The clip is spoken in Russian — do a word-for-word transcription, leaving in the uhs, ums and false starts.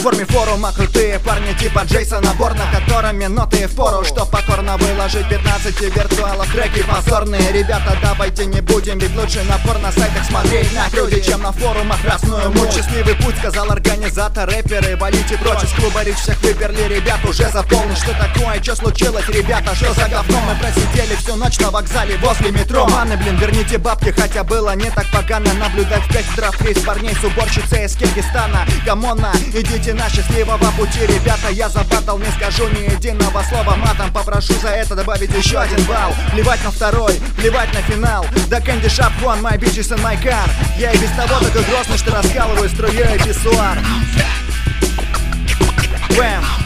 форме форума крутые парни типа Джейсона Борна, которыми ноты впору, что покорно выложить пятнадцати виртуалов треки позорные. Ребята, давайте не будем, ведь лучше напор на сайтах смотреть на люди, чем на форумах красную муть. Счастливый путь, сказал организатор, рэперы, валите прочь из клуба, речь всех выперли, ребят уже заполнен. Что такое, что случилось, ребята, что за говно? Мы просидели всю ночь на вокзале возле метро. Маны, блин, верните бабки, хотя было не так погано наблюдать в пять утра фриз парней с уборщицей из Киргизстана. Камона, идите на счастливого пути, ребята, я забатал, не скажу ни единого слова матом. Попрошу за это добавить еще один балл. Плевать на второй, плевать на финал. Да Candy Shop One, my bitches in my car. Я и без того такой грозный, что раскалываю струей писсуар. Бэм.